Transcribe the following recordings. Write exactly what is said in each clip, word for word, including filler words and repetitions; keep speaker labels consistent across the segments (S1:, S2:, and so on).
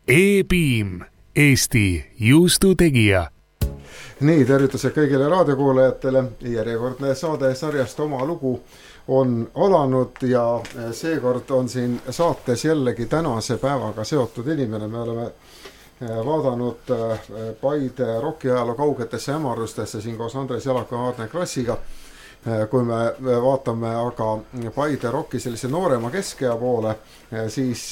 S1: E-Piim, Eesti juustutegija.
S2: Nii, tervitused kõigile raadiokuulajatele. Järjekordne saade sarjast Oma lugu on alanud ja seekord on siin saates jällegi tänase päevaga seotud inimene. Me oleme vaadanud Paide rockiajaloo kaugetesse hämarustesse siin koos Andres Jalaka ja Aarne Krassiga. Kui me vaatame aga Paide rocki sellise noorema keskea poole, siis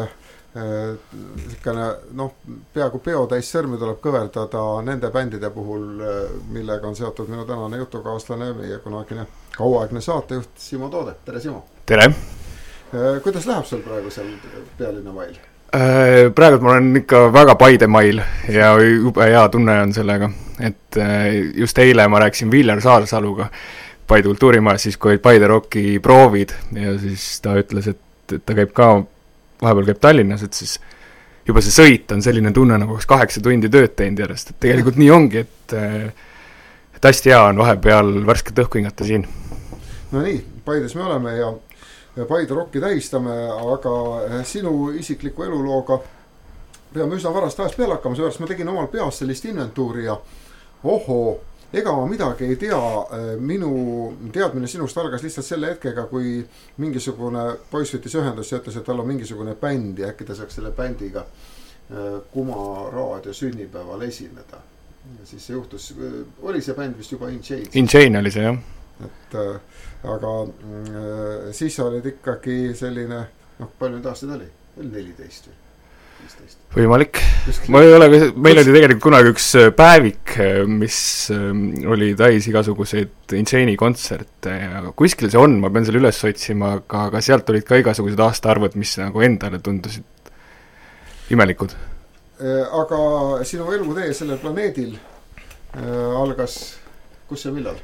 S2: Sikkane, noh, peaaegu peotäis sõrmi tuleb kõverdada nende bändide puhul, millega on seotud minu tänane jutukaaslane, meie kunagine kauaaegne saatejuht Simo Toode. Tere, Simo!
S3: Tere!
S2: Kuidas läheb sul praegu seal pealinna mail?
S3: Praegu ma olen ikka väga Paide mail ja jube hea tunne on sellega, et just eile ma rääkisin Viljar Saarsaluga Paide kultuurimajas, siis kui olid Paide rocki proovid ja siis ta ütles, et ta käib ka vahepeal käib Tallinnas, et siis juba see sõit on selline tunne, nagu kaheksa tundi tööd teinud järjest, et tegelikult nii ongi, et, et hästi hea on vahepeal värsket õhku hingata siin.
S2: No nii, Paides me oleme ja Paide rocki tähistame, aga sinu isikliku elulooga peame üsna varast ajast peale hakkama, seepärast ma tegin omal peas sellist inventuuri ja ohoo, ega ma midagi ei tea, minu teadmine sinust algas lihtsalt selle hetkega, kui mingisugune poiss võttis ühendus ja ütles, et tal on mingisugune bänd ja äkki ta saaks selle bändiga Kuma raadio sünnipäeval esineda. Ja siis see juhtus, oli see bänd vist juba In Chain?
S3: In Chain oli see, jah.
S2: Et, aga siis olid ikkagi selline, noh, palju nüüd aastaid oli? Oli neliteist või?
S3: Võimalik. Ma ei ole, meil oli tegelikult kunagi üks päevik, mis oli täis igasuguseid Inchaini kontserte ja kuskil see on, ma pean selle üles otsima, aga, aga sealt olid ka igasugused aastaarvud, mis nagu endale tundusid imelikud.
S2: Aga sinu elutee sellel planeedil algas kus ja millal?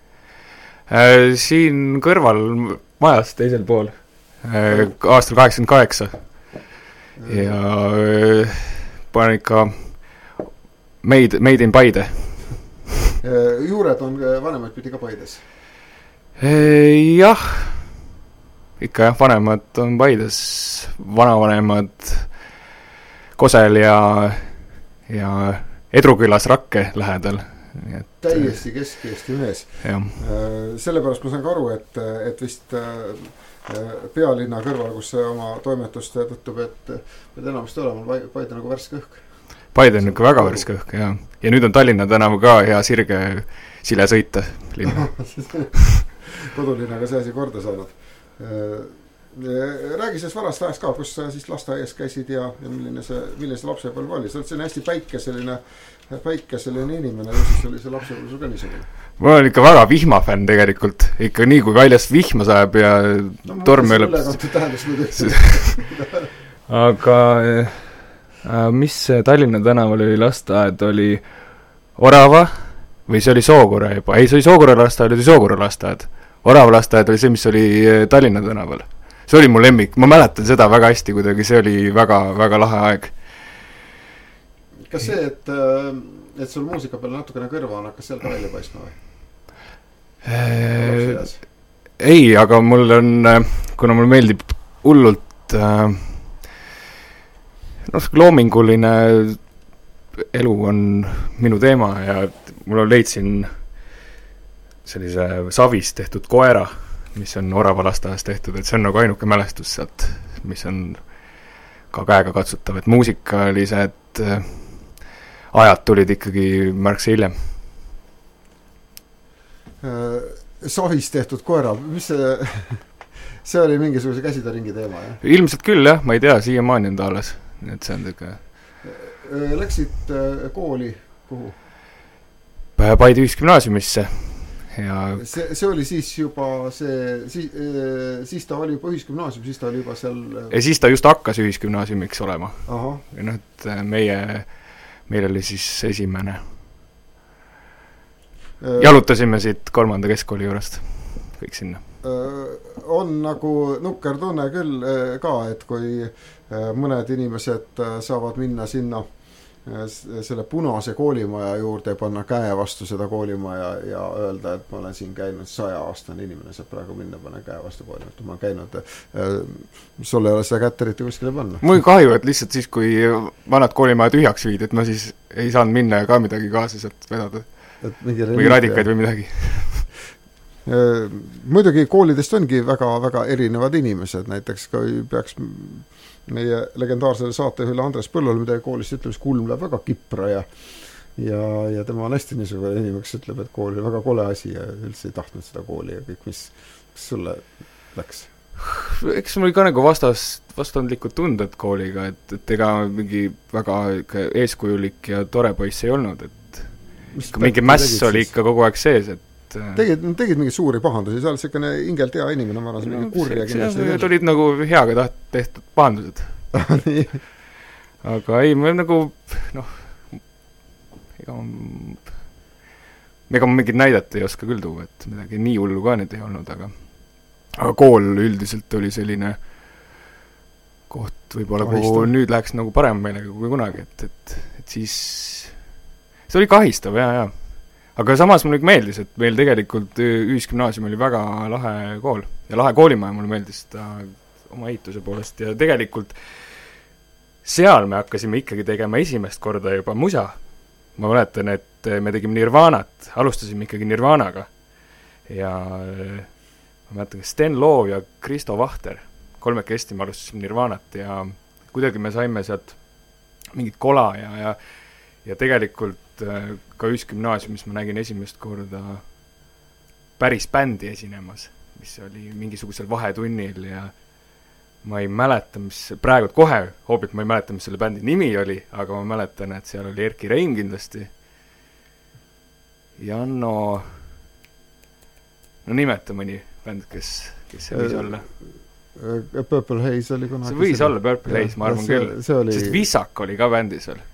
S3: Siin kõrval majas teisel pool, aastal kaheksakümmend kaheksa. Ja panen ikka made, made in Paide.
S2: Juured on vanemaid pidi ka Paides?
S3: Jah, ikka jah, vanemad on Paides, vanavanemad Kosel ja, ja Edrukülas Rakke lähedal. Et,
S2: täiesti kesk-Eesti mees.
S3: Jah.
S2: Sellepärast ma saan ka aru, et, et vist pealinna kõrval, kus see oma toimetust tõttub, et, et enamasti olema Paide nagu värske õhk.
S3: Paide on ikka väga värske õhk, jah. Ja nüüd on Tallinna tänavu ka hea sirge sile sõita linna.
S2: Kodulinnaga see asi korda saanud. Räägi selles varast ajast ka, kus sa siis lasteaias käisid ja, ja milline see, milline see lapsepõlv oli. Sa oled selline hästi päikeseline, päikeseline inimene ja siis oli see lapsepõlv sul ka niisugune.
S3: Ma olen ikka väga vihmafänn tegelikult. Ikka nii, kui väljast vihma saab ja no, torm ei ole. Aga äh, mis Tallinna tänaval oli lasteaed, oli Orava või see oli Sookure juba? Ei, see oli Sookure lasteaed, oli Sookure lasteaed. Orava lasteaed oli see, mis oli Tallinna tänaval. See oli mu lemmik. Ma mäletan seda väga hästi kuidagi. See oli väga, väga lahe aeg.
S2: Kas see, et, et sul muusika peale natukene kõrva on, hakkas seal ka välja paistma või?
S3: Äh, ei, aga mul on, kuna mul meeldib hullult äh, no, loominguline elu on minu teema ja mul leidsin sellise savist tehtud koera, mis on Orava lasteaias tehtud, et see on nagu ainuke mälestus sealt, mis on ka käega katsutav, et muusikalised äh, ajad tulid ikkagi märksa hiljem.
S2: Savist tehtud koera, mis see, see oli mingisuguse käsitööringi teema, jah?
S3: Ilmselt küll, jah, ma ei tea, siiamaani on ta alles, et see on tega.
S2: Läksid kooli kuhu?
S3: Paide ühisgümnaasiumisse ja
S2: see, see oli siis juba see, siis, siis ta oli juba ühisgümnaasium, siis ta oli juba seal
S3: ja siis ta just hakkas ühisgümnaasiumiks olema.
S2: Aha.
S3: Ja noh, et meie, meil oli siis esimene jalutasime siit kolmanda keskkooli juurest kõik sinna.
S2: On nagu nukker tunne küll ka, et kui mõned inimesed saavad minna sinna selle punase koolimaja juurde panna käe vastu seda koolimaja ja öelda, et ma olen siin käinud saja aastane inimene, saab praegu minna, pane käe vastu koolimaja. Ma olen käinud, sul ei ole seda kätt eriti kuskile panna.
S3: Mul kahju, et lihtsalt siis, kui vanad koolimaja tühjaks viid, et ma siis ei saanud minna ja ka midagi kaasa sealt vedada. Või radikaid või midagi.
S2: Muidugi koolidest ongi väga, väga erinevad inimesed, näiteks kui peaks meie legendaarsele saatejuhile Andres Põllul midagi koolist ütleb, siis kulm läheb väga kipra ja, ja, ja tema on hästi niisugune inimene, kes ütleb, et kool oli väga kole asi ja üldse ei tahtnud seda kooli ja kõik, mis, mis sulle läks?
S3: Eks mul ka nagu vastas, vastandlikud tunded kooliga, et, et ega mingi väga eeskujulik ja tore poiss ei olnud, et mis mingi mäss oli ikka kogu aeg sees, et
S2: Tegid, tegid mingeid suuri pahandusi, sa oled selline ingelt hea inimene, ma arvan, mingi kurja kindlasti.
S3: Need olid nagu heaga taht, tehtud pahandused. Aga ei, ma nagu, noh, ega ma, ega ma mingit näidet ei oska küll tuua, et midagi nii hullu ka need ei olnud, aga, aga kool üldiselt oli selline koht võib-olla, kuhu nüüd läheks nagu parem meelega kui kunagi, et, et, et siis see oli kahistav, jaa, jaa. Aga samas mulle meeldis, et meil tegelikult ühisgümnaasium oli väga lahe kool ja lahe koolimaja mulle meeldis ta oma ehituse poolest ja tegelikult seal me hakkasime ikkagi tegema esimest korda juba musa. Ma mäletan, et me tegime Nirvanat, alustasime ikkagi Nirvanaga ja ma mäletan, Sten Loov ja Kristo Vahter, kolmekesti me alustasime Nirvanat ja kuidagi me saime sealt mingit kola ja, ja, ja tegelikult ka ühisgümnaasiumis ma nägin esimest korda päris bändi esinemas, mis oli mingisugusel vahetunnil ja ma ei mäleta, mis praegu kohe hoobilt ma ei mäleta, mis selle bändi nimi oli, aga ma mäletan, et seal oli Erki Reim kindlasti. Janno, no nimeta mõni bänd, kes, kes see võis olla?
S2: Purple Haze oli kunagi.
S3: See võis olla Purple Haze, ma arvan küll.
S2: Oli...
S3: Sest Visak oli ka bändis veel.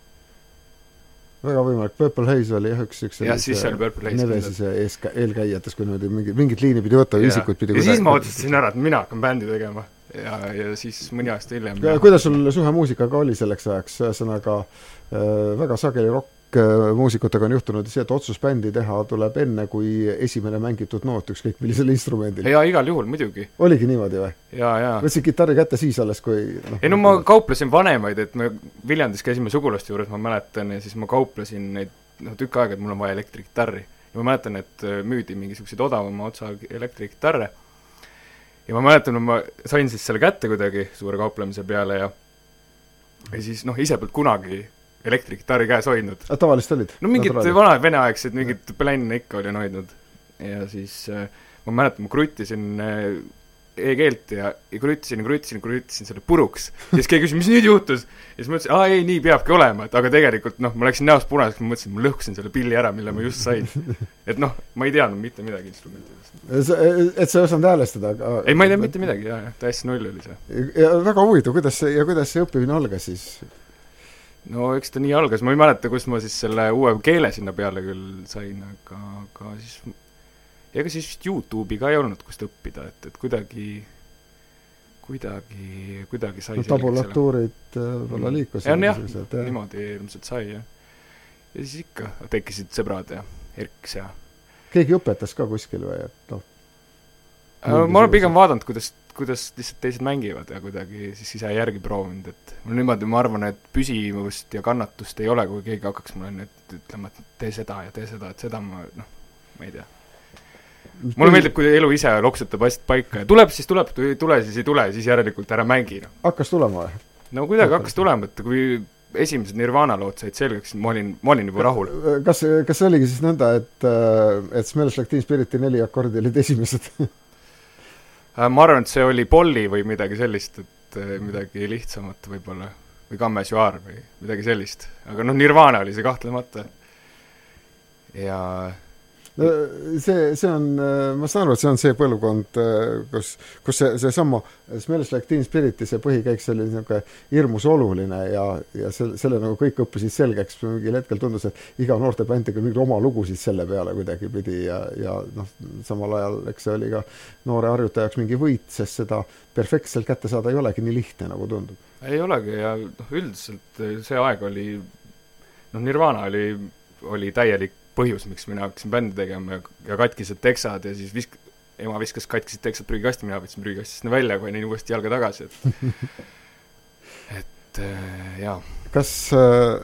S2: Väga võimalik, Purple Haze oli jah üks, üks
S3: ja siis oli Purple Haze
S2: Nevesise eeskä- eelkäijates, kui niimoodi mingid, mingid liini pidi võtta, isikuid pidi
S3: ja siis ma otsustasin ära, et mina hakkan bändi tegema ja, ja siis mõni aasta hiljem
S2: ja, kuidas sul suhe muusikaga oli selleks ajaks, ühesõnaga äh, väga sageli rock muusikutega on juhtunud see, et otsus bändi teha tuleb enne, kui esimene mängitud noot ükskõik millisel instrumendil.
S3: Ja igal juhul, muidugi.
S2: Oligi niimoodi või?
S3: Ja, ja.
S2: Võtsid kitarri kätte siis alles, kui... No,
S3: ei no ma kauplesin vanemaid, et me Viljandis käisime sugulaste juures, ma mäletan, ja siis ma kauplesin neid no, tükk aega, et mul on vaja elektrikitarri. Ja ma mäletan, et müüdi mingisugused odavama otsa elektrikitarre. Ja ma mäletan, ma sain siis selle kätte kuidagi suure kauplemise peale ja, ja siis noh, ise pealt kunagi elektrikitarri käes hoidnud.
S2: A tavalist olid?
S3: No mingid vanad veneaegsed, mingid plänne ikka olin hoidnud. Ja siis äh, ma mäletan, ma krutisin äh, e-keelt ja, ja krutisin ja krutisin ja krutisin selle puruks. Ja siis keegi küsis, mis nüüd juhtus? Ja siis ma mõtlesin, aa ei, nii peabki olema. Et, aga tegelikult, noh, ma läksin näost punaseks, ma mõtlesin, ma lõhkusin selle pilli ära, mille ma just sain. Et noh, ma ei teadnud mitte midagi instrumentidest.
S2: Et sa ei osanud häälestada? Aga...
S3: Ei, ma ei tea mitte midagi, jah, täiesti null oli see.
S2: Ja väga huvitav, kuidas see, ja kuidas see õppimine algas siis?
S3: No eks ta nii algas, ma ei mäleta, kus ma siis selle uue keele sinna peale küll sain, aga, aga siis ega siis vist YouTube'i ka ei olnud, kust õppida, et, et kuidagi kuidagi, kuidagi sai
S2: no, tabulatuurid võib-olla liikusid.
S3: Ja, jah, ja. Niimoodi ilmselt sai, jah. Ja siis ikka tekkisid sõbrad ja Erks ja
S2: keegi õpetas ka kuskil või, et noh
S3: ma olen pigem vaadanud, kuidas, kuidas lihtsalt teised mängivad ja kuidagi siis ise järgi proovinud, et mul niimoodi, ma arvan, et püsivust ja kannatust ei ole, kui keegi hakkaks mulle nüüd ütlema, et tee seda ja tee seda, et seda ma, noh, ma ei tea. Mulle meeldib, kui elu ise loksutab asjad paika ja tuleb, siis tuleb, kui ei tule, siis ei tule, siis järelikult ära mängi. No.
S2: Hakkas tulema või?
S3: No kuidagi hakkas tulema, et kui esimesed Nirvana lood said selgeks, ma olin, ma olin juba rahul.
S2: Kas, kas see oligi siis nõnda, et, et Smells Like Teen Spiriti neli akordi olid esimesed?
S3: Ma arvan, et see oli Polly või midagi sellist, et midagi lihtsamat võib-olla, või Kammes Juar või midagi sellist. Aga noh, Nirvana oli see kahtlemata. Ja...
S2: See, see on, ma saan aru, et see on see põlvkond, kus, kus see, see sama Smells Like Teen Spiriti, see põhikäik, see oli niisugune hirmus oluline ja, ja selle, selle nagu kõik õppisid selgeks, mingil hetkel tundus, et iga noorte bändiga mingi oma lugusid selle peale kuidagi pidi ja, ja noh, samal ajal, eks see oli ka noore harjutajaks mingi võit, sest seda perfektselt kätte saada ei olegi nii lihtne, nagu tundub.
S3: Ei olegi ja noh, üldiselt see aeg oli noh, Nirvana oli, oli täielik põhjus, miks mina hakkasin bändi tegema ja, ja katkised teksad ja siis visk-, ema viskas katkised teksad prügikasti, mina võtsin prügikastist välja, panin uuesti jalga tagasi, et et äh, jaa.
S2: Kas äh,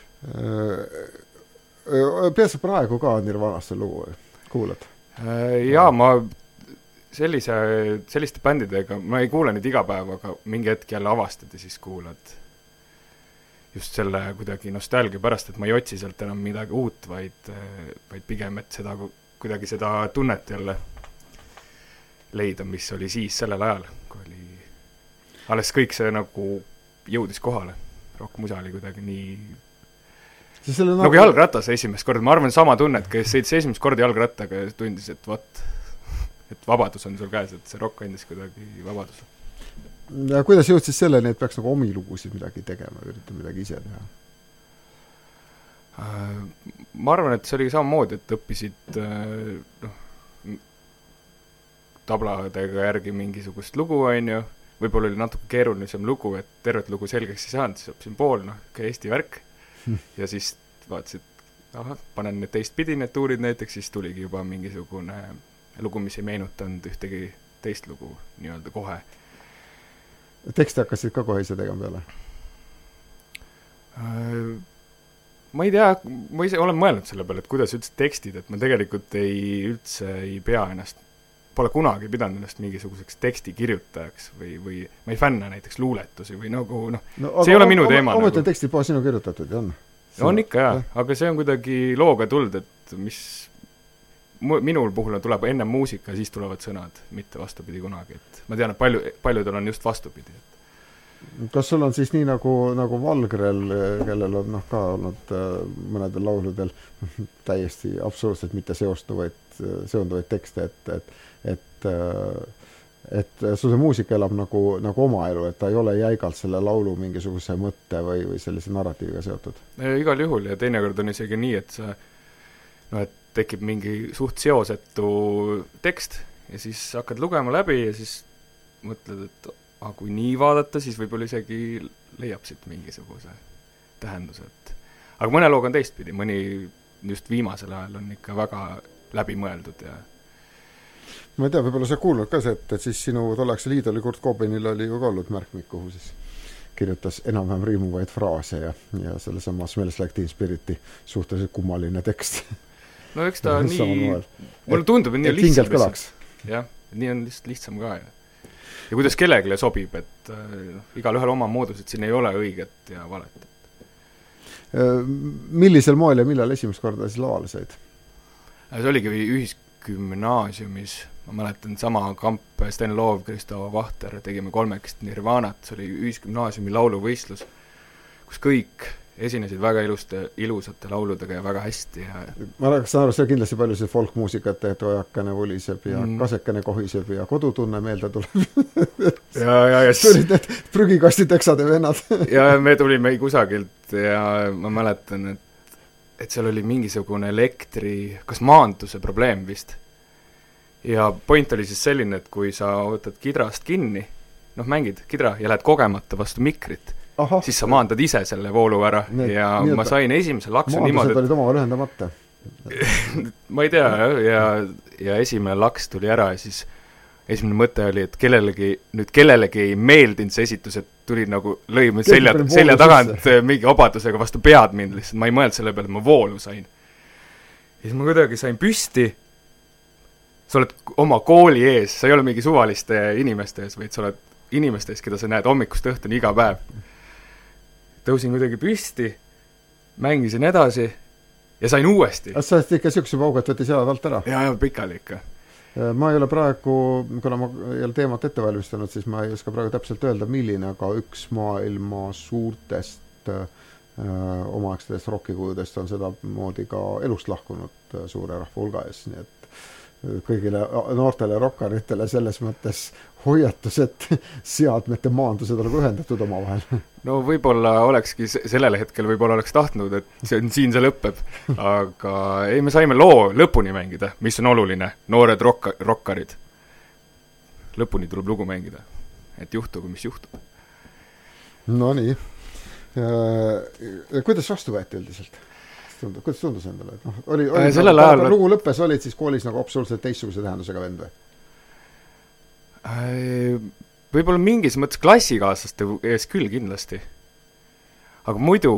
S2: äh, pead sa praegu ka Nirvanast lugu kuulad?
S3: Äh, jaa, ma sellise, selliste bändidega, ma ei kuule neid iga päev, aga mingi hetk jälle avastad ja siis kuulad just selle kuidagi nostalgia pärast, et ma ei otsi sealt enam midagi uut, vaid, vaid pigem, et seda, kuidagi seda tunnet jälle leida, mis oli siis sellel ajal, kui oli alles kõik see nagu jõudis kohale. Rockmusa oli kuidagi nii nagu, nagu jalgratas esimest korda, ma arvan sama tunnet, kes sõitis esimest korda jalgrattaga ja tundis, et vot et vabadus on sul käes, et see rock andis kuidagi vabadus.
S2: Ja kuidas jõudsid selleni, et peaks nagu omi lugusid midagi tegema, üritada midagi ise teha?
S3: Ma arvan, et see oli samamoodi, et õppisid noh, tabladega järgi mingisugust lugu, on ju, võib-olla oli natuke keerulisem lugu, et tervet lugu selgeks ei saanud, siis õppisin pool, noh, ka Eesti värk, ja siis vaatasid, aha, panen need teistpidi, need tuurid näiteks, siis tuligi juba mingisugune lugu, mis ei meenutanud ühtegi teist lugu nii-öelda kohe.
S2: Teksti hakkasid ka kohe ise tegema peale?
S3: Ma ei tea, ma ise olen mõelnud selle peale, et kuidas üldse tekstid, et ma tegelikult ei üldse ei pea ennast, pole kunagi pidanud ennast mingisuguseks tekstikirjutajaks või, või ma ei fänna näiteks luuletusi või nagu, noh, no, see ei ole minu teema.
S2: Aga nagu. Tekstid poole sinu kirjutatud, ja on?
S3: On ikka, jah, aga see on kuidagi looga tuld, et mis minul puhul tuleb enne muusika, siis tulevad sõnad, mitte vastupidi kunagi, et ma tean, et palju, paljudel on just vastupidi. Et
S2: kas sul on siis nii nagu, nagu Valgrel, kellel on noh, ka olnud mõnedel lauludel täiesti absoluutselt mitte seostuvaid, seonduvaid tekste, et, et, et, et sul see muusika elab nagu, nagu oma elu, et ta ei ole jäigalt selle laulu mingisuguse mõtte või, või sellise narratiiviga seotud?
S3: Igal juhul, ja teinekord on isegi nii, et sa no, et tekib mingi suht seosetu tekst ja siis hakkad lugema läbi ja siis mõtled, et ah, kui nii vaadata, siis võib-olla isegi leiab siit mingisuguse tähenduse. Et aga mõne loog on teistpidi, mõni just viimasel ajal on ikka väga läbimõeldud ja
S2: ma ei tea, võib-olla sa kuulnud ka see, et, et siis sinu tolleaegse liidoli Kurt Cobainil oli ju ka olnud märkmik, kuhu siis kirjutas enam-vähem riimuvaid fraase ja, ja selle sama Smells Like Teen Spiriti suhteliselt kummaline tekst. No eks ta nii, mulle tundub, et nii on lihtsam.
S3: Jah, nii on lihtsalt lihtsam ka. Ja, ja kuidas kellegile sobib, et äh, igal ühel oma moodus, et siin ei ole õiget ja valet.
S2: Millisel moel ja millal esimest korda siis lavale said?
S3: See oligi ühisgümnaasiumis, ma mäletan sama kamp Sten Loov, Kristo Vahter, tegime kolmekest Nirvanat, see oli ühisgümnaasiumi lauluvõistlus, kus kõik esinesid väga iluste, ilusate lauludega ja väga hästi. Ja
S2: ma saan aru, see kindlasti palju see folkmuusikat, et ojakane vuliseb ja mm. kasekane kohiseb ja kodutunne meelde tuleb.
S3: ja, ja, ja
S2: tulid need prügikasti teksade vennad.
S3: ja me tulime kusagilt ja ma mäletan, et, et seal oli mingisugune elektri, kas maanduse probleem vist. Ja point oli siis selline, et kui sa võtad kidrast kinni, noh, mängid kidra ja lähed kogemata vastu mikrit, aha, siis sa maandad ise selle voolu ära need, ja nii, ma sain esimese laksu niimoodi,
S2: et olid omavahel ühendamata.
S3: ma ei tea, ja, ja esimene laks tuli ära ja siis esimene mõte oli, et kellelegi, nüüd kellelegi ei meeldinud see esitus, et tuli nagu lõime selja, selja tagant sisse. Mingi obadusega vastu pead mind lihtsalt, ma ei mõelnud selle peale, et ma voolu sain. Ja siis ma kuidagi sain püsti, sa oled oma kooli ees, sa ei ole mingi suvaliste inimeste ees, vaid sa oled inimeste ees, keda sa näed hommikust õhtuni iga päev. Tõusin kuidagi püsti, mängisin edasi ja sain uuesti.
S2: Sa oled ikka siukse paugat võttis jalad alt ära?
S3: Ja, ja pikali ikka.
S2: Ma ei ole praegu, kuna ma ei ole teemat ette valmistanud, siis ma ei oska praegu täpselt öelda, milline, aga üks maailma suurtest äh, omaaegstest rockikujudest on seda moodi ka elust lahkunud äh, suure rahva hulga ees, nii et kõigile noortele rokkaritele selles mõttes hoiatus, et seadmete maandused olegu ühendatud oma vahel.
S3: No võib-olla olekski sellel hetkel võib-olla oleks tahtnud, et see on, siin see lõpeb, aga ei, me saime loo lõpuni mängida, mis on oluline, noored rokka, rokkarid. Lõpuni tuleb lugu mängida, et juhtugu, mis juhtub.
S2: No nii. Kuidas vastu võeti üldiselt? Kuidas tundus endale? Et noh, oli, oli
S3: äh, sellel ajal
S2: lugu lõppes, olid siis koolis nagu absoluutselt teistsuguse tähendusega vend või?
S3: Võib-olla mingis mõttes klassikaaslaste ees küll kindlasti. Aga muidu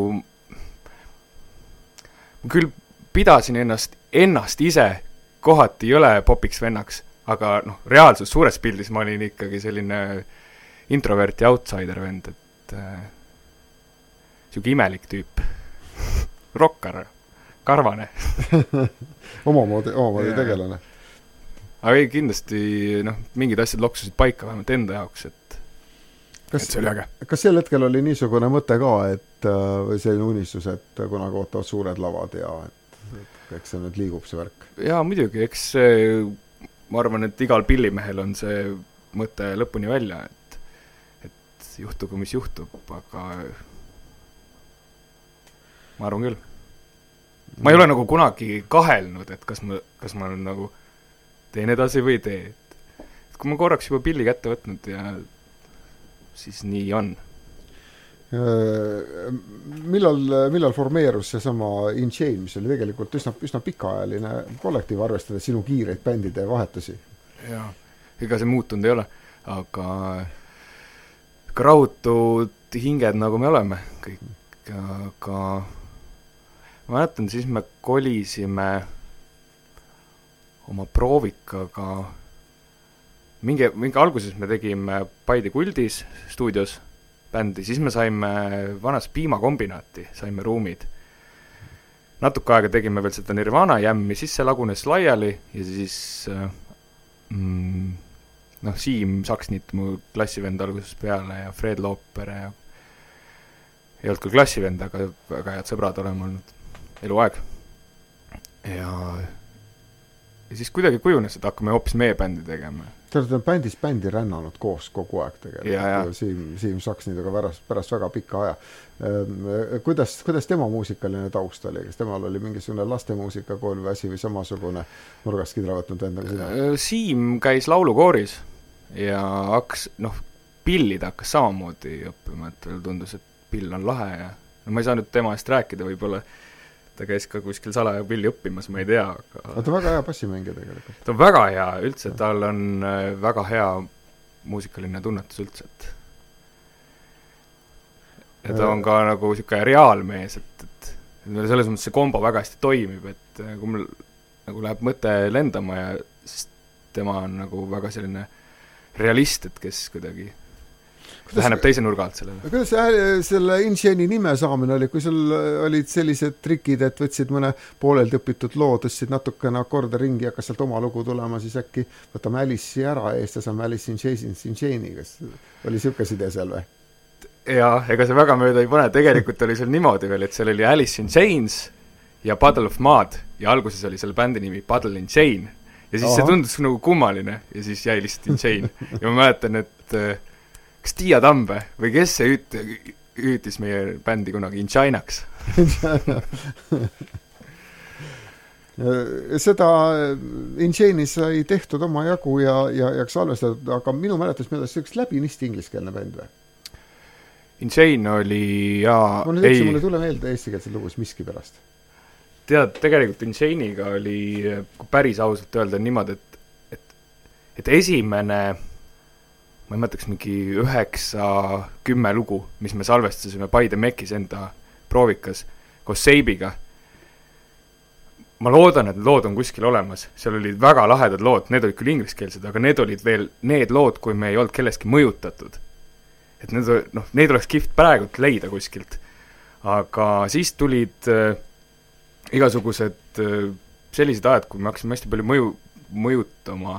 S3: ma küll pidasin ennast, ennast ise kohati jõle popiks vennaks, aga noh, reaalsus suures pildis ma olin ikkagi selline introvert ja outsider vend, et äh, siuke imelik tüüp. Rokkar, karvane.
S2: omamoodi, omamoodi tegelane.
S3: Aga ei, kindlasti noh, mingid asjad loksusid paika vähemalt enda jaoks, et, kas, et see oli äge.
S2: Kas sel hetkel oli niisugune mõte ka, et või selline unistus, et kunagi ootavad suured lavad ja et, et eks see nüüd liigub see värk?
S3: Jaa, muidugi, eks see, ma arvan, et igal pillimehel on see mõte lõpuni välja, et, et juhtugu, mis juhtub, aga ma arvan küll. Ma ei ole nagu kunagi kahelnud, et kas ma, kas ma nagu teen edasi või tee. Et kui ma korraks juba pilli kätte võtnud ja siis nii on.
S2: Millal, millal formeerus see sama In Chain, mis oli tegelikult üsna, üsna pikaajaline kollektiiv, arvestades sinu kiireid bändide vahetusi?
S3: Jaa, ega see muutunud ei ole, aga ka rahutud hinged, nagu me oleme kõik, aga ma mäletan, siis me kolisime oma proovikaga mingi, mingi alguses me tegime Paide Kuldis stuudios bändi, siis me saime vanas piimakombinaati, saime ruumid. Natuke aega tegime veel seda Nirvana jämmi, siis see lagunes laiali ja siis mm, noh, Siim Saksnit, mu klassivend alguses peale ja Fred Looper ja ei olnud küll klassivend, aga väga head sõbrad oleme olnud eluaeg. Ja ja siis kuidagi kujunes, et hakkame hoopis meie bändi tegema.
S2: Te olete bändis bändi rännanud koos kogu aeg tegelikult.
S3: Ja, ja.
S2: Siim, Siim Saksnidaga pärast, pärast väga pikka aja. Kuidas, kuidas tema muusikaline taust oli? Kas temal oli mingisugune lastemuusika kool või asi või samasugune nurgast kidra võtnud enda sina?
S3: Siim käis laulukooris ja hakkas, noh, pillid hakkas samamoodi õppima, et tundus, et pill on lahe ja no ma ei saa nüüd tema eest rääkida, võib-olla ta käis ka kuskil salaja pilli õppimas, ma ei tea. Aga
S2: ta on väga hea bassimängija tegelikult.
S3: Ta on väga hea üldse, tal on väga hea muusikaline tunnetus üldse, et ja ta on ka nagu siuke reaalmees, et, et selles mõttes see kombo väga hästi toimib, et kui mul nagu läheb mõte lendama ja siis tema on nagu väga selline realist, et kes kuidagi läheneb teise nurga alt sellele.
S2: Kuidas selle In Chaini nime saamine oli, kui sul olid sellised trikid, et võtsid mõne poolelt õpitud loo, tõstsid natukene akorde ringi ja hakkas sealt oma lugu tulema, siis äkki võtame Alice'i ära eest ja saame Alice in Chains, In Chaini, kas oli siukes idee seal või?
S3: Jaa, ega see väga mööda ei pane, tegelikult oli seal niimoodi veel, et seal oli Alice in Chains ja Puddle of Mud ja alguses oli selle bändi nimi Puddle in Chain ja siis Aha. see tundus nagu kummaline ja siis jäi lihtsalt In Chain ja ma mäletan, et kas Tiia Tambe või kes see üt- hüütis meie bändi kunagi In Chinaks?
S2: Seda In Chaini sai tehtud oma jagu ja, ja, ja salvestatud, aga minu mäletus mööda see üks läbinisti ingliskeelne bänd või?
S3: In Chain oli ja
S2: ma nüüd ütlesin, mulle tule meelde eestikeelsed lugus miski pärast.
S3: Tead, tegelikult In Chainiga oli, kui päris ausalt öelda niimoodi, et, et, et esimene ma ei mõtleks mingi üheksa, kümme lugu, mis me salvestasime Paide Mekis enda proovikas koos Seibiga. Ma loodan, et need lood on kuskil olemas. Seal olid väga lahedad lood, need olid küll ingliskeelsed, aga need olid veel need lood, kui me ei olnud kellestki mõjutatud. Et need, noh, neid oleks kihvt praegult leida kuskilt. Aga siis tulid äh, igasugused äh, sellised ajad, kui me hakkasime hästi palju mõju, mõjutama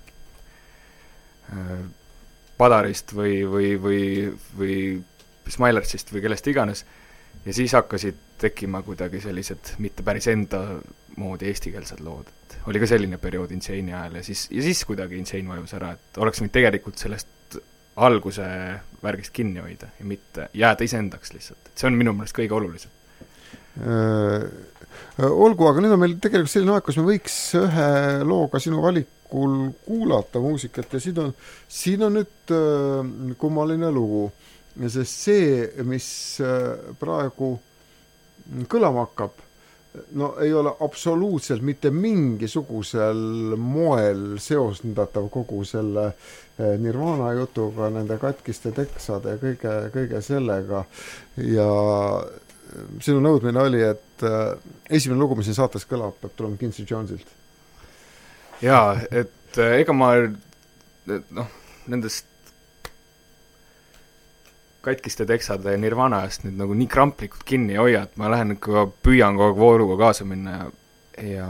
S3: äh, Padarist või, või, või, või Smilersist või kellest iganes ja siis hakkasid tekkima kuidagi sellised mitte päris enda moodi eestikeelsed lood. Et oli ka selline periood In Chaini ajal ja siis, ja siis kuidagi In Chain vajus ära, et oleks võinud tegelikult sellest alguse värgist kinni hoida ja mitte jääda iseendaks lihtsalt. Et see on minu meelest kõige olulisem.
S2: Äh, olgu, aga nüüd on meil tegelikult selline aeg, kus me võiks ühe looga sinu valik kuulata muusikat ja siin on, siin on nüüd äh, kummaline lugu. sest see, mis praegu kõlama hakkab, no ei ole absoluutselt mitte mingisugusel moel seosndatav kogu selle Nirvana jutuga, nende katkiste teksade ja kõige, kõige sellega. Ja sinu nõudmine oli, et esimene lugu, mis siin saates kõlab, peab tulema Quincy Jonesilt.
S3: Jaa, et ega ma noh, nendest katkiste teksade Nirvanast nüüd nagu nii kramplikult kinni ei hoia, et ma lähen ikka püüan kogu vooruga kaasa minna ja, ja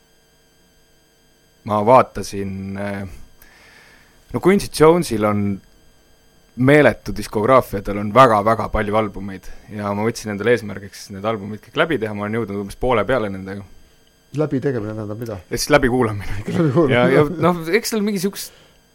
S3: ma vaatasin, no Quincy Jonesil on meeletu diskograafia, tal on väga-väga palju albumeid ja ma võtsin endale eesmärgiks need albumid kõik läbi teha, ma olen jõudnud umbes poole peale nendega.
S2: Läbi tegemine tähendab mida?
S3: Ja siis läbi kuulamine.
S2: Läbi kuulamine.
S3: Ja, ja noh, eks tal mingi sihukest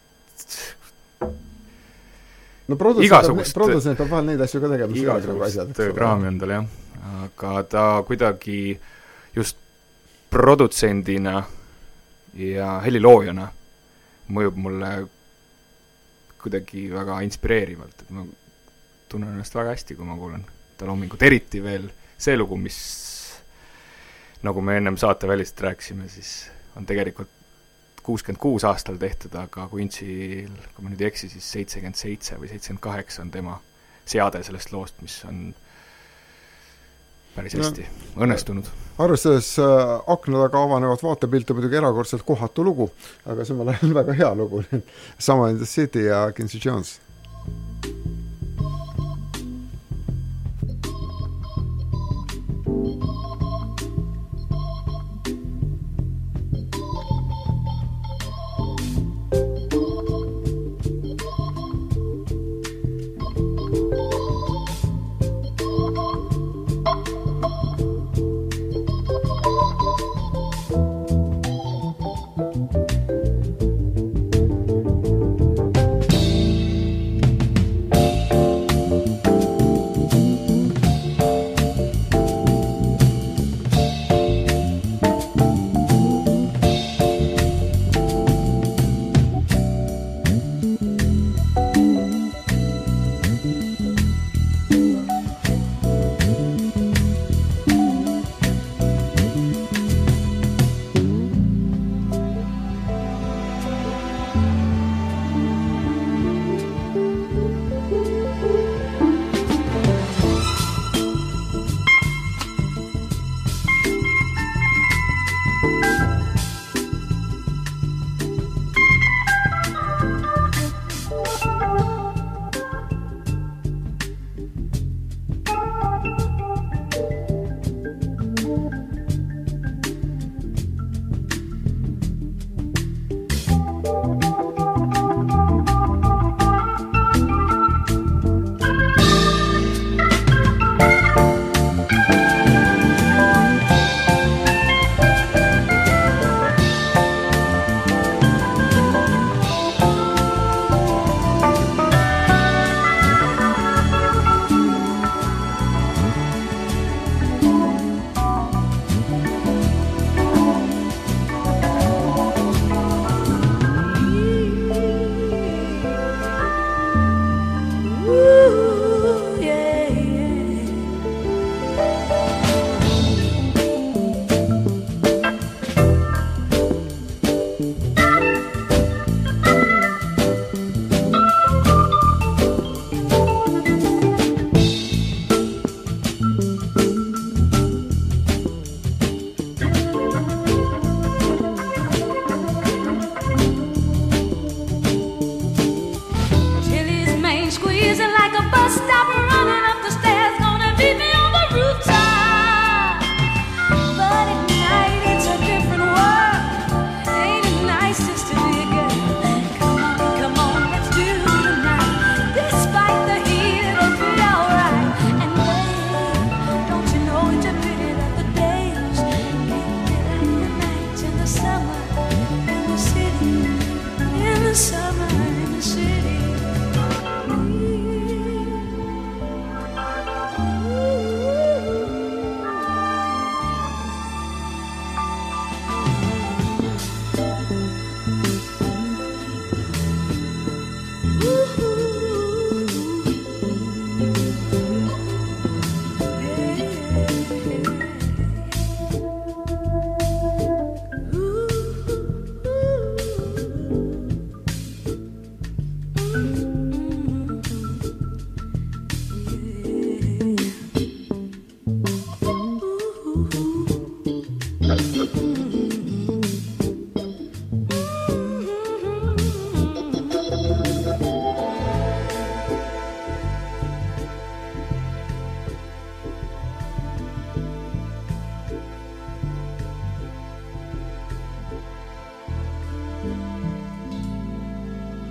S2: no produtsent peab vahel neid asju ka tegema.
S3: Igasugust kraami endale, jah. Aga ta kuidagi just produtsendina ja heliloojana mõjub mulle kuidagi väga inspireerivalt. Et ma tunnen ennast väga hästi, kui ma kuulen ta loomingut. Eriti veel see lugu, mis nagu me ennem saate välist rääkisime, siis on tegelikult kuuskümmend kuus aastal tehtud, aga Quincyl, kui ma nüüd ei eksi, siis seitsekümmend seitse või seitsekümmend kaheksa on tema seade sellest loost, mis on päris hästi no, õnnestunud.
S2: Arvestades äh, akna taga avanevat vaatepilti muidugi erakordselt kohatu lugu, aga see on väga hea lugu. Sama in the City ja Quincy Jones.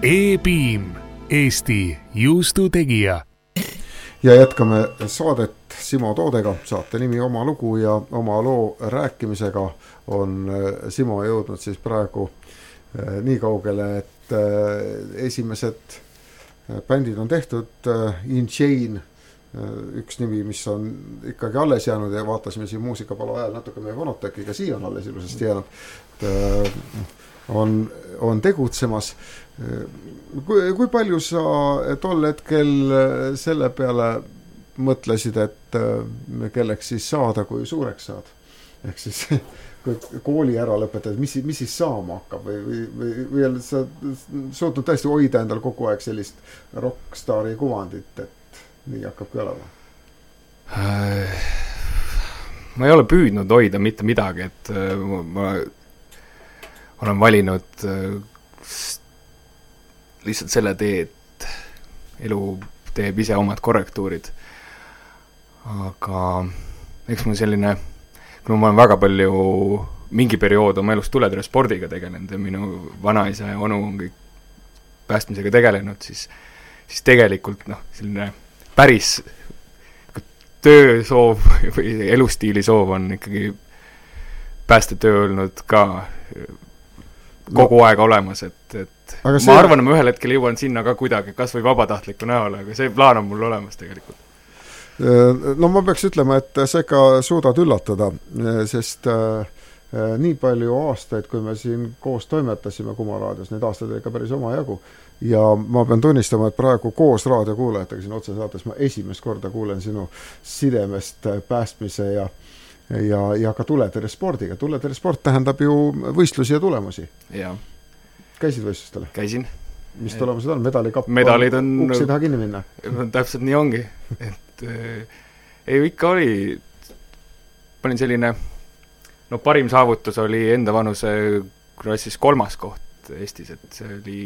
S1: E-Beam, Eesti juustutegija.
S2: Ja jätkame saadet Simo Toodega, saate nimi Oma lugu ja oma loo rääkimisega on Simo jõudnud siis praegu nii kaugele, et esimesed bändid on tehtud, In Chain, üks nimi, mis on ikkagi alles jäänud ja vaatasime siin muusikapalo ajal natuke meie Fonotekiga, siia on alles ilusasti jäänud, on, on tegutsemas. Kui, kui palju sa tol hetkel selle peale mõtlesid, et kelleks siis saada, kui suureks saad? Ehk siis kui kooli ära lõpetad, mis, mis siis saama hakkab või, või, või, või sa suutnud tõesti hoida endal kogu aeg sellist rockstari kuvandit, et nii hakkabki olema?
S3: Ma ei ole püüdnud hoida mitte midagi, et ma olen valinud lihtsalt selle tee, et elu teeb ise omad korrektuurid. Aga eks mul selline, kui ma olen väga palju mingi periood oma elus tuletõrje spordiga tegelenud ja minu vanaisa ja onu on kõik päästmisega tegelenud, siis, siis tegelikult noh, selline päris töösoov või elustiili soov on ikkagi päästetöö olnud ka kogu no, aeg olemas, et, et ma see... arvan, et ma ühel hetkel jõuan sinna ka kuidagi, kas või vabatahtliku näole, aga see plaan on mul olemas tegelikult.
S2: No ma peaks ütlema, et sa ikka suudad üllatada, sest äh, nii palju aastaid, kui me siin koos toimetasime Kuma raadios, need aastad ikka päris oma jagu, ja ma pean tunnistama, et praegu koos raadiokuulajatega siin otsesaates ma esimest korda kuulen sinu sidemest päästmise ja ja, ja ka tuletõrje spordiga. Tuletõrje sport tähendab ju võistlusi ja tulemusi.
S3: Ja.
S2: Käisid võistlustele?
S3: Käisin.
S2: Mis tulemused on? Medalikapp
S3: Medalid on...
S2: Uks ei taha kinni minna?
S3: Täpselt nii ongi. Et äh, ei, ikka oli... Panin selline... No parim saavutus oli enda vanuse klassis kolmas koht Eestis, et see oli...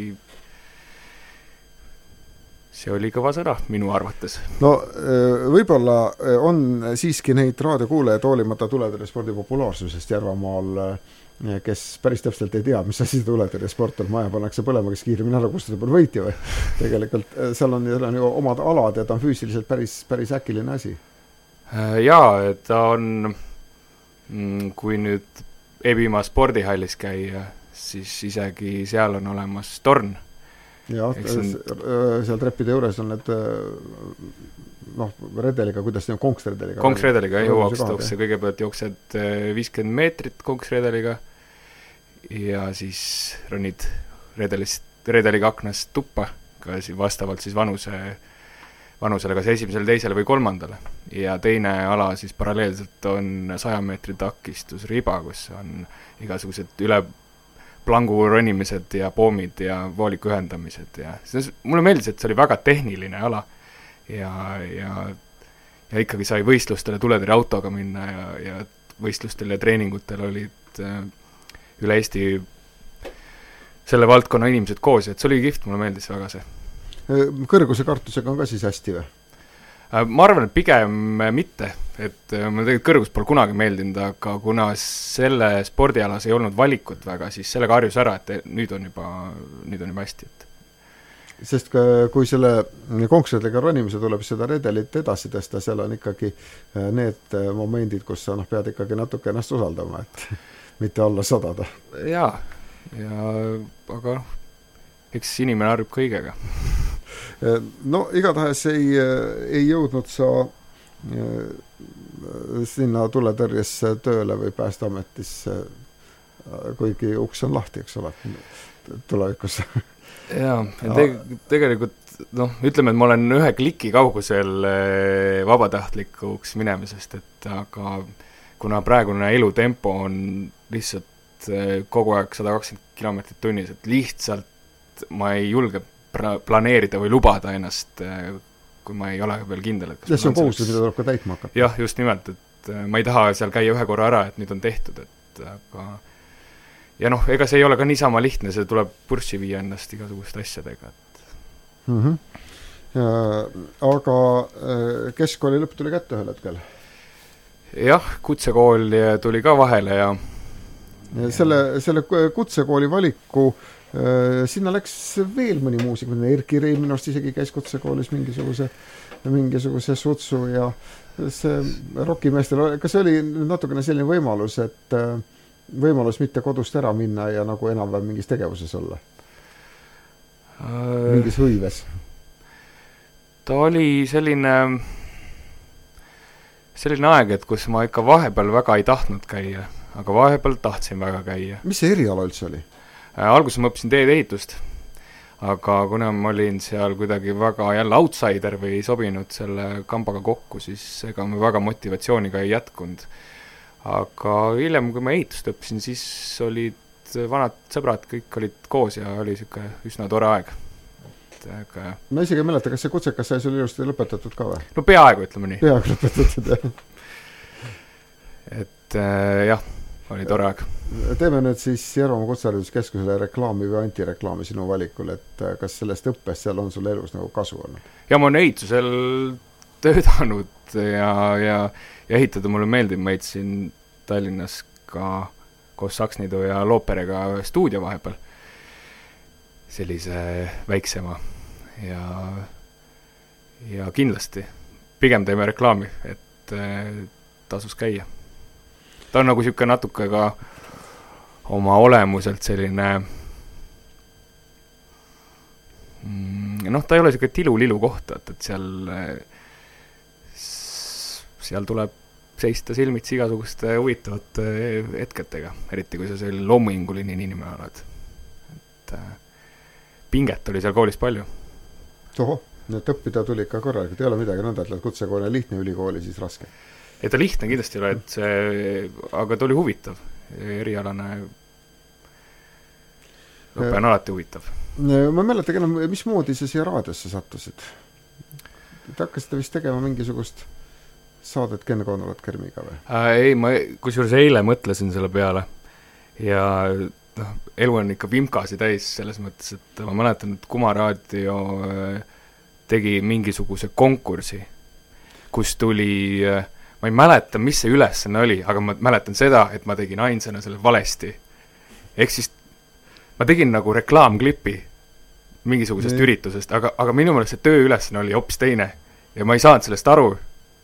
S3: See oli kõva sõna minu arvates.
S2: No võib-olla on siiski neid raadiokuulajad hoolimata tuletõrje spordi populaarsusest Järvamaal, kes päris täpselt ei tea, mis asi tuletõrje sport on, maja pannakse põlema, kes kiiremini ära kustutab on võitja või. Tegelikult seal on, seal on ju omad alad ja ta on füüsiliselt päris, päris äkiline asi.
S3: Jaa, et ta on, kui nüüd E-Beama spordihallis käia, siis isegi seal on olemas torn.
S2: Ja seal treppide juures on need noh, redeliga, kuidas see on, konksredeliga?
S3: Konksredeliga, jõuakstokse, kõigepealt jooksed viiskümmend meetrit konksredeliga ja siis ronid redelist, redeliga aknast tuppa, ka vastavalt siis vanuse, vanusele kas esimesele, teisele või kolmandale. Ja teine ala siis paralleelselt on saja meetri takistusriba, kus on igasugused üle plangu ronimised ja poomid ja vooliku ühendamised ja see, mulle meeldis, et see oli väga tehniline ala ja, ja, ja ikkagi sai võistlustele tuletõrje autoga minna ja, ja võistlustel ja treeningutel olid äh, üle Eesti selle valdkonna inimesed koos ja et see oli kihvt, mulle meeldis väga see.
S2: Kõrguse kartusega on ka siis hästi või?
S3: Ma arvan, et pigem mitte, et mulle tegelikult kõrgus pole kunagi meeldinud, aga kuna selle spordialas ei olnud valikut väga, siis sellega harjus ära, et nüüd on juba, nüüd on juba hästi. Et.
S2: Sest kui selle konksredega ronimise tuleb seda redelit edasi tõsta, seal on ikkagi need momendid, kus sa noh, pead ikkagi natuke ennast usaldama, et mitte alla sadada.
S3: Jaa, ja, aga eks inimene harjub kõigega.
S2: No igatahes ei, ei jõudnud sa sinna tuletõrjesse tööle või päästeametisse, kuigi uks on lahti, eks ole, tulevikus.
S3: Jaa, te, tegelikult noh, ütleme, et ma olen ühe kliki kaugusel vabatahtlikuks minemisest, et aga kuna praegune elutempo on lihtsalt kogu aeg sada kakskümmend kilomeetrit tunnis, et lihtsalt ma ei julge planeerida või lubada ennast, kui ma ei ole veel kindel.
S2: Ja see on kohustus, mida tuleb ka täitma hakata.
S3: Jah, just nimelt, et ma ei taha seal käia ühe korra ära, et nüüd on tehtud, et aga ja noh, ega see ei ole ka niisama lihtne, see tuleb purssi viia ennast igasuguste asjadega. Et...
S2: Mm-hmm. Ja, aga keskkooli lõpp tuli kätte ühel hetkel?
S3: Jah, kutsekool tuli ka vahele ja
S2: selle, selle kutsekooli valiku sinna läks veel mõni muusik, Erki Rein minust isegi käis kutsekoolis mingisuguse, mingisuguse sutsu ja see rokimeestel, kas see oli natukene selline võimalus, et võimalus mitte kodust ära minna ja nagu enam-vähem mingis tegevuses olla? Mingis hõives?
S3: Ta oli selline selline aeg, et kus ma ikka vahepeal väga ei tahtnud käia, aga vahepeal tahtsin väga käia. Mis
S2: see eriala üldse oli?
S3: Alguses ma õppisin teed-ehitust, aga kuna ma olin seal kuidagi väga jälle outsider või ei sobinud selle kambaga kokku, siis ega ma väga motivatsiooniga ei jätkunud. Aga hiljem, kui ma ehitust õppisin, siis olid vanad sõbrad, kõik olid koos ja oli siuke üsna tore aeg. Aga...
S2: Ma isegi ei mäleta, kas see kutsekas sai sul ilusti lõpetatud ka või?
S3: No peaaegu, ütleme nii.
S2: Peaaegu lõpetatud, jah.
S3: Et äh, jah, oli tore aeg.
S2: Teeme nüüd siis Järvamaa Kutsehariduskeskusele reklaami või antireklaami sinu valikul, et kas sellest õppest seal on sul elus nagu kasu olnud?
S3: Ja ma olen ehitusel töötanud ja, ja, ja ehitada mulle meeldib, ma ehitasin Tallinnas ka koos Saksniidu ja Looperega stuudio vahepeal. Sellise väiksema ja, ja kindlasti pigem teeme reklaami, et tasus käia. Ta on nagu siuke natuke ka oma olemuselt selline noh, ta ei ole siuke tilu-lilu kohta, et, et seal seal tuleb seista silmitsi igasuguste huvitavate hetketega, eriti kui sa selline loomuinguline inimene oled. Et pinget oli seal koolis palju.
S2: Oho, nüüd õppida tuli ikka korralikult, ei ole midagi nõnda, et lähed kutsekooli lihtne, ülikooli siis raske.
S3: Et ta lihtne kindlasti ole, et see, aga ta oli huvitav, erialane õpe on alati huvitav.
S2: Ma mäletan enam, mismoodi sa siia raadiosse sattusid? Te hakkasite vist tegema mingisugust saadet Ken Konrad Kermiga või?
S3: Äh, ei, ma kusjuures eile mõtlesin selle peale ja noh, elu on ikka vimkasi täis selles mõttes, et ma mäletan, et Kuma raadio tegi mingisuguse konkursi, kus tuli, ma ei mäleta, mis see ülesanne oli, aga ma mäletan seda, et ma tegin ainsana selle valesti. Ehk siis ma tegin nagu reklaamklipi mingisugusest nee. üritusest, aga, aga minu meelest see töö ülesanne oli hoopis teine ja ma ei saanud sellest aru.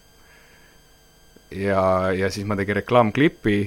S3: Ja, ja siis ma tegin reklaamklipi,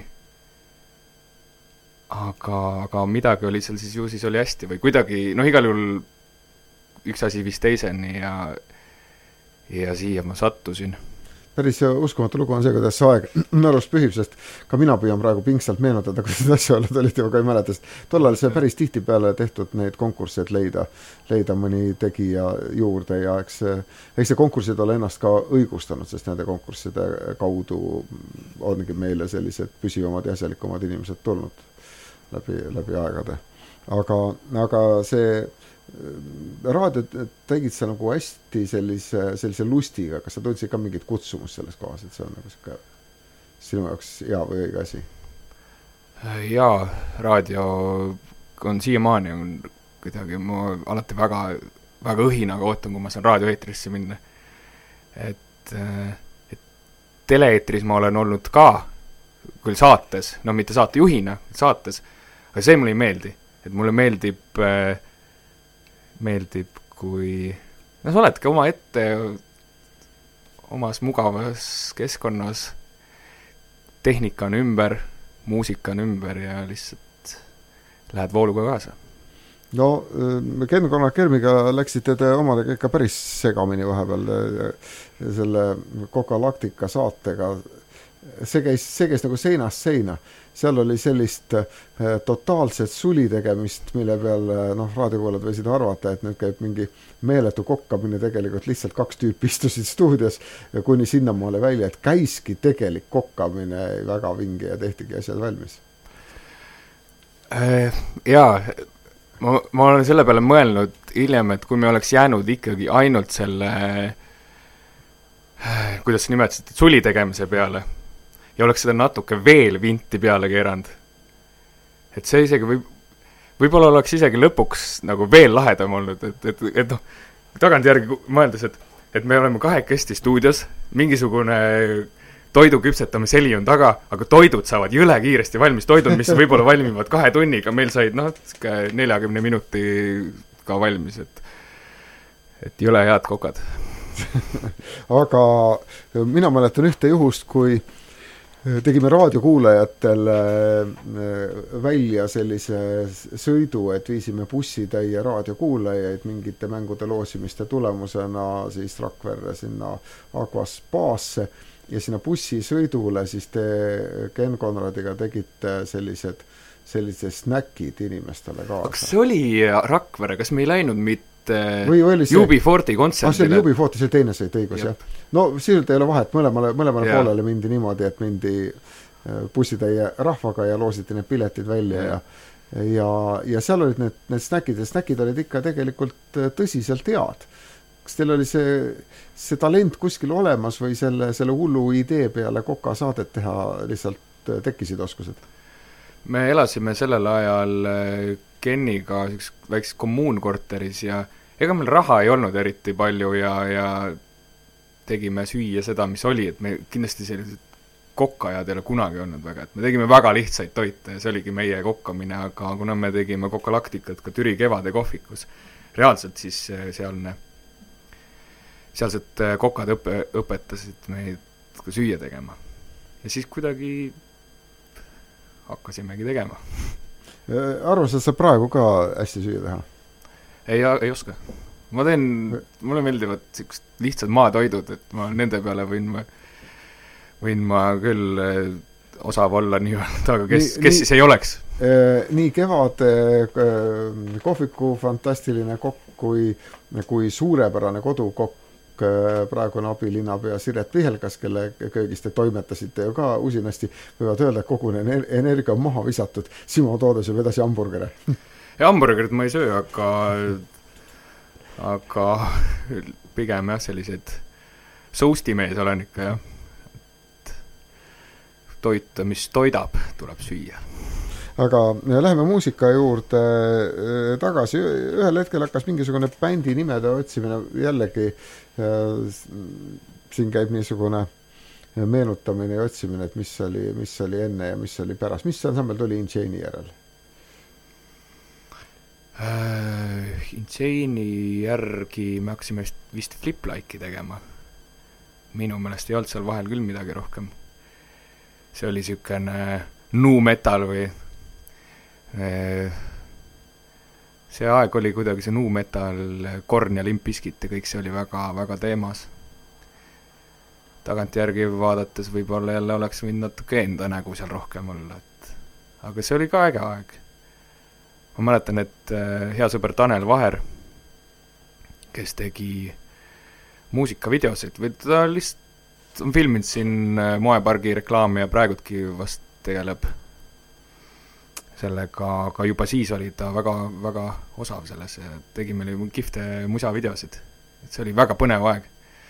S3: aga, aga midagi oli seal siis ju siis oli hästi või kuidagi, noh igal juhul üks asi vist teiseni ja, ja siia ma sattusin.
S2: Päris uskumatu lugu on see, kuidas see aeg märust pühib, sest ka mina püüan praegu pingstalt meenutada, kuidas need asja olid, olid juba ka ei mäleta, sest tollal see päris tihti peale tehtud neid konkursse, et leida, leida mõni tegija juurde ja eks, eks see konkursid ole ennast ka õigustanud, sest nende konkursside kaudu ongi meile sellised püsivamad ja asjalikumad inimesed tulnud läbi, läbi aegade. Aga, aga see raadio tegid sa nagu hästi sellise, sellise lustiga, kas sa tundsid ka mingit kutsumust selles kohas, et see on nagu siuke sinu jaoks hea või õige asi?
S3: Jaa, raadio on siiamaani on kuidagi, ma alati väga, väga õhinaga ootan, kui ma saan raadioeetrisse minna. Et, et teleeetris ma olen olnud ka, küll saates, no mitte saatejuhina, saates, aga see mulle ei meeldi, et mulle meeldib meeldib, kui no sa oledki oma ette omas mugavas keskkonnas, tehnika on ümber, muusika on ümber ja lihtsalt lähed vooluga kaasa.
S2: No Ken Konrad Kermiga läksite te omadega ikka päris segamini vahepeal selle Kokalaktika saatega. See käis, see käis nagu seinast seina. Seal oli sellist eh, totaalset suli tegemist, mille peal noh, raadiokuulajad võisid arvata, et nüüd käib mingi meeletu kokkamine, tegelikult lihtsalt kaks tüüpi istusid stuudios ja kuni sinnamaale välja, et käiski tegelik kokkamine väga vinge ja tehtigi asjad valmis.
S3: Jaa, ma, ma olen selle peale mõelnud hiljem, et kui me oleks jäänud ikkagi ainult selle, kuidas sa nimetasid, suli tegemise peale, ja oleks seda natuke veel vinti peale keeranud. Et see isegi võib, võib-olla oleks isegi lõpuks nagu veel lahedam olnud, et, et, et noh, tagant järgi mõeldes, et, et me oleme kahekesti stuudios, mingisugune toidu küpsetamise heli on taga, aga toidud saavad jõle kiiresti valmis, toidud, mis võib-olla valmivad kahe tunniga, meil said noh, neljakümne minutiga valmis, et et jõle head kokad.
S2: Aga mina mäletan ühte juhust, kui tegime raadiokuulajatele välja sellise sõidu, et viisime bussitäie raadiokuulajaid mingite mängude loosimiste tulemusena siis Rakverre sinna Aquas baasse ja sinna bussisõidule siis te Ken Konradiga tegite sellised, sellised snäkid inimestele kaasa.
S3: Kas see oli Rakvere, kas me ei läinud mitte
S2: U
S3: B forty kontserdile?
S2: Ah, see oli U B forty, see teine sõit, õigus, jah. No sisuliselt ei ole vahet, mõlemale, mõlemale ja. Poolele mindi niimoodi, et mindi bussitäie rahvaga ja loositi need piletid välja ja, ja, ja, ja seal olid need, need snäkid ja snäkid olid ikka tegelikult tõsiselt head. Kas teil oli see, see talent kuskil olemas või selle, selle hullu idee peale Koka saadet teha lihtsalt tekkisid oskused?
S3: Me elasime sellel ajal Kenniga väikses kommuunkorteris ja ega meil raha ei olnud eriti palju ja, ja tegime süüa seda, mis oli, et me kindlasti sellised kokkajad ei ole kunagi olnud väga, et me tegime väga lihtsaid toite ja see oligi meie kokkamine, aga kuna me tegime kokalaktikat ka Türi kevade kohvikus, reaalselt siis sealne, sealsed kokad õpe, õpetasid meid ka süüa tegema. Ja siis kuidagi hakkasimegi tegema.
S2: Arvas, et sa praegu ka hästi süüa teha?
S3: Ei, ei oska. Ma teen, mulle meeldivad siukest lihtsad maatoidud, et ma nende peale võin ma, võin ma küll osav olla nii-öelda, aga kes, nii, kes siis ei oleks?
S2: Nii kevad kohviku fantastiline kokk kui, kui suurepärane kodukokk praegune abilinnapea Siret Vihelgas, kelle köögist te toimetasite ju ka usinasti, võivad öelda, et kogu energia on maha visatud. Simo Toodes juba edasi hamburgere.
S3: Ja hamburgerid ma ei söö, aga aga pigem jah, sellised soustimees olen ikka jah. Toit, mis toidab, tuleb süüa.
S2: Aga läheme muusika juurde tagasi. Ühel hetkel hakkas mingisugune bändi nimede otsimine jällegi, siin käib niisugune meenutamine ja otsimine, et mis oli, mis oli enne ja mis oli pärast. Mis ansambel tuli Inchaini järel?
S3: Uh, Inchaini järgi me hakkasime vist Flip-Like'i tegema. Minu meelest ei olnud seal vahel küll midagi rohkem. See oli siukene nu metal või see aeg oli kuidagi see nu metal, Korn ja Limp Bizkit ja kõik see oli väga, väga teemas. Tagant järgi vaadates võib-olla jälle oleks võinud natuke enda nägu seal rohkem olla, et aga see oli ka äge aeg. Ma mäletan, et hea sõber Tanel Vaher, kes tegi muusikavideosid, või ta lihtsalt on filminud siin moepargi reklaami ja praegudki vast tegeleb sellega, aga juba siis oli ta väga, väga osav selles ja tegi meile kihvte musavideosid. Et see oli väga põnev aeg.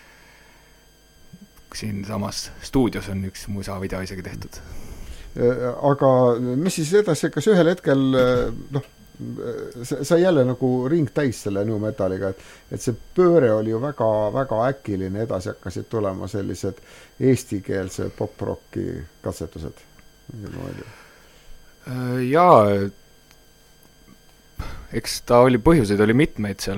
S3: Siin samas stuudios on üks musavideo isegi tehtud.
S2: Aga mis siis edasi, kas ühel hetkel noh, sai jälle nagu ring täis selle new metaliga, et, et see pööre oli ju väga, väga äkiline, edasi hakkasid tulema sellised eestikeelse pop-rocki katsetused.
S3: Jaa, eks ta oli, põhjuseid oli mitmeid seal.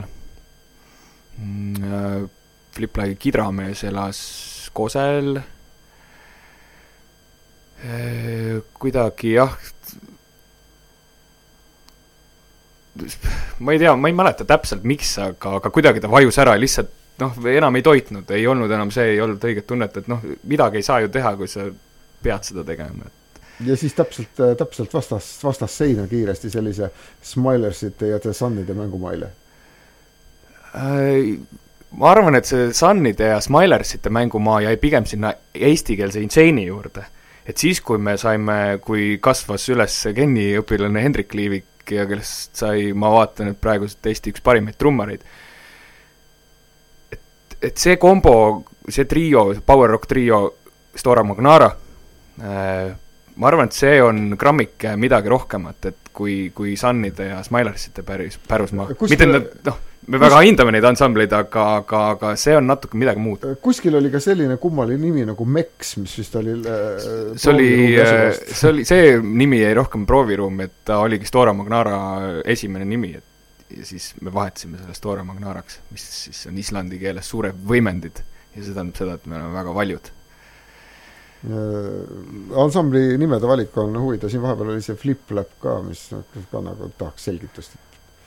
S3: Flip-Like'i kidramees elas Kosel. Kuidagi jah, ma ei tea, ma ei mäleta täpselt miks, aga, aga kuidagi ta vajus ära, lihtsalt noh, enam ei toitnud, ei olnud enam see, ei olnud õiget tunnet, et noh, midagi ei saa ju teha, kui sa pead seda tegema.
S2: Ja siis täpselt, täpselt vastas, vastas seina kiiresti sellise Smilersite ja The Sunnide mängumaile.
S3: Ma arvan, et see Sunnide ja Smilersite mängumaa jäi pigem sinna eestikeelse Inchaini juurde. Et siis, kui me saime, kui kasvas üles Kenni õpilane Hendrik Liivik ja kellest sai, ma vaatan, et praegu Eesti üks parimaid trummareid. Et, et see kombo, see trio, Power Rock trio Stora Magnara, äh, ma arvan, et see on grammike midagi rohkemat, et kui, kui Sunnide ja Smilersite päris, pärusmaa. Mitte,
S2: te...
S3: noh, me väga hindame neid ansambleid, aga, aga, aga see on natuke midagi muud.
S2: Kuskil oli ka selline kummaline nimi nagu Meks, mis vist oli
S3: see oli, see oli, see nimi jäi rohkem prooviruum, et ta oligi Stora Magnara esimene nimi, et ja siis me vahetasime selle Stora Magnaraks, mis siis on islandi keeles suured võimendid ja see tähendab seda, et me oleme väga valjud.
S2: Ansambli nimede valik on huvitav, siin vahepeal oli see Flip-Flap ka, mis ka nagu tahaks selgitust.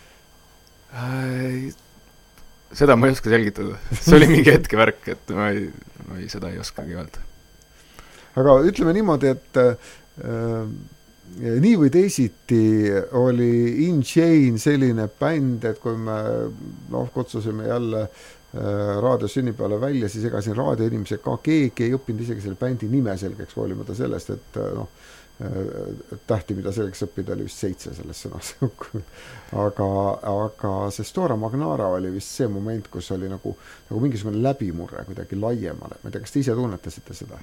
S3: Seda ma ei oska selgitada. See oli mingi hetke värk, et ma ei, ma ei seda ei oskagi öelda.
S2: Aga ütleme niimoodi, et äh, nii või teisiti oli In Chain selline bänd, et kui me no, kutsusime jälle äh, raadio sünnipäevale välja, siis ega siin raadioinimesed ka keegi ei õppinud isegi selle bändi nime selgeks, hoolimata sellest, et noh, tähti, mida selgeks õppida, oli vist seitse selles sõnas. aga, aga see Stora Magnara oli vist see moment, kus oli nagu, nagu mingisugune läbimurre kuidagi laiemale. Ma ei tea, kas te ise tunnetasite seda?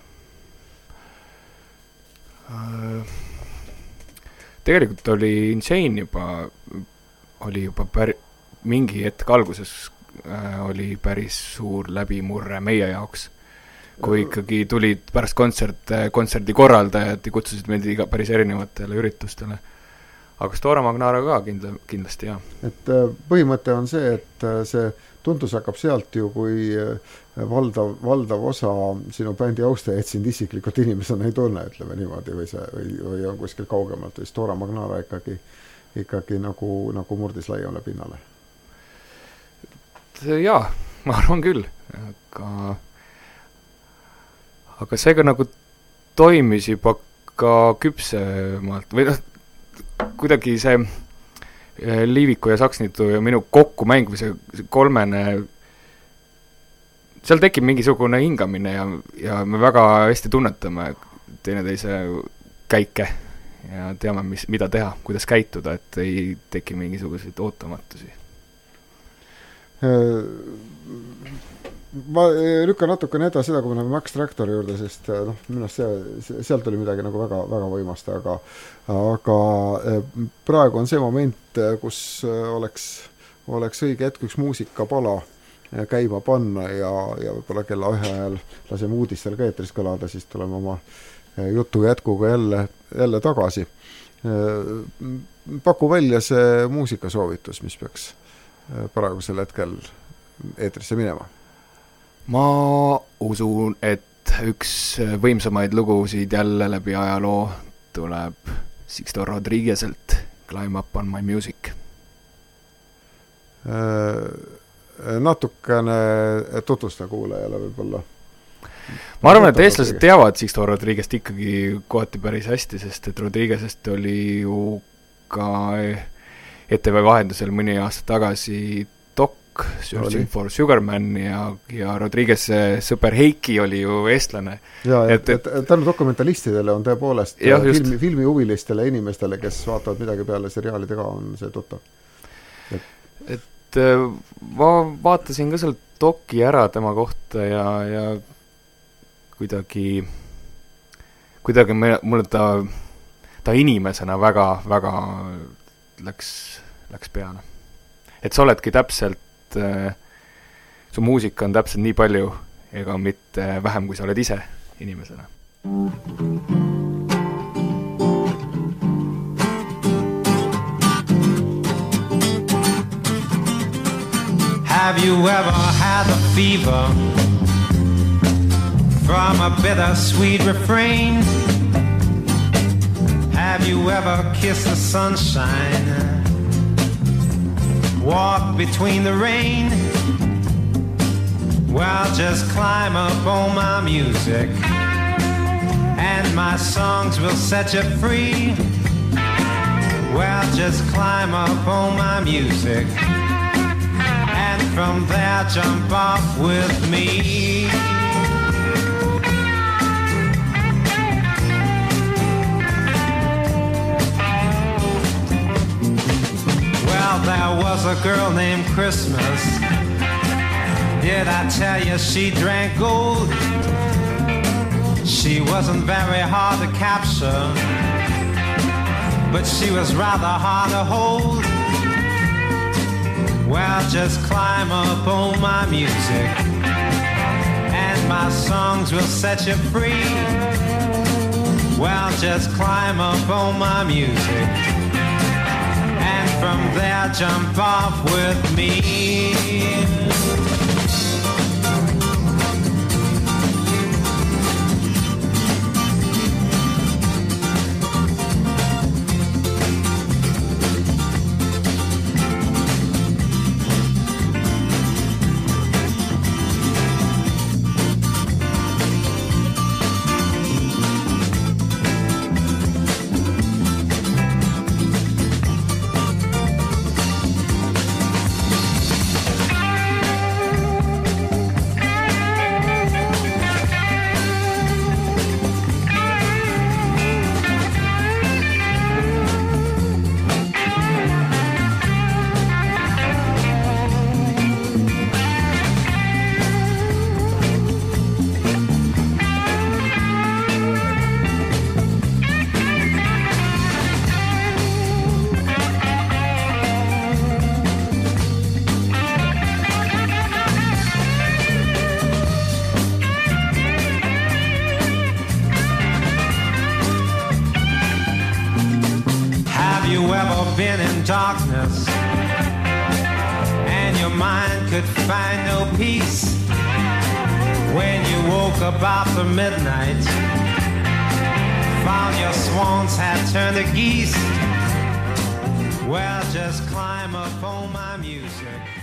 S3: Tegelikult oli Insane juba, oli juba pär, mingi hetk alguses äh, oli päris suur läbimurre meie jaoks. Kui ikkagi tulid pärast kontsert, kontserdi korraldajad ja kutsusid meid iga päris erinevatele üritustele. Aga Stora Magnara ka kindla, kindlasti, jah.
S2: Et põhimõte on see, et see tundus hakkab sealt ju, kui valdav, valdav osa sinu bändi austajaid sind isiklikult inimesena ei tunne, ütleme niimoodi, või, see, või, või on kuskil kaugemalt, või Stora Magnara ikkagi, ikkagi nagu, nagu murdis laiemale pinnale.
S3: Jaa, ma arvan küll, aga aga seega nagu toimis juba ka küpsemalt või noh, kuidagi see Liiviku ja Saksnitu ja minu kokkumäng või see kolmene, seal tekib mingisugune hingamine ja, ja me väga hästi tunnetame teineteise käike ja teame, mis, mida teha, kuidas käituda, et ei teki mingisuguseid ootamatusi.
S2: Ma lükkan natukene edasi seda, kui me näeme Max Tractori juurde, sest noh, minust see, sealt oli midagi nagu väga, väga võimast, aga, aga praegu on see moment, kus oleks, oleks õige hetk üks muusikapala käima panna ja, ja võib-olla kella ühe ajal laseme uudistel ka eetris kõlada, siis tuleme oma jutu jätkuga jälle, jälle tagasi. Paku välja see muusikasoovitus, mis peaks praegusel hetkel eetrisse minema.
S3: Ma usun, et üks võimsamaid lugusid jälle läbi ajaloo tuleb Sixto Rodriguezelt Climb Up on My Music.
S2: Natukene tutvusta kuulajale võib-olla.
S3: Ma arvan, et eestlased teavad Sixto Rodriguez't ikkagi kohati päris hästi, sest et Rodriguez'est oli ju ka E T V vahendusel mõni aasta tagasi Dok, Searching for Sugarman ja, ja Rodriguez sõper Heiki oli ju eestlane.
S2: Ja, et, et, et tänu dokumentalistidele on tõepoolest
S3: jah,
S2: filmi, filmi huvilistele inimestele, kes vaatavad midagi peale seriaalidega, on see tuttav.
S3: Et, et ma vaatasin ka sealt Doki ära tema kohta ja, ja kuidagi kuidagi mulle ta, ta inimesena väga, väga läks, läks peale. Et sa oledki täpselt, su muusika on täpselt nii palju ega mitte vähem, kui sa oled ise inimesena.
S4: Have you ever had a fever from a bittersweet refrain? Have you ever kissed the sunshine? Walk between the rain? Well, just climb up on my music and my songs will set you free. Well, just climb up on my music and from there jump off with me. Well, there was a girl named Christmas. Did I tell you she drank gold? She wasn't very hard to capture, but she was rather hard to hold. Well, just climb up on my music, and my songs will set you free. Well, just climb up on my music, and from there jump off with me. Been in darkness and your mind could find no peace when you woke up after midnight, found your swans had turned to geese. Well, just climb up on my music.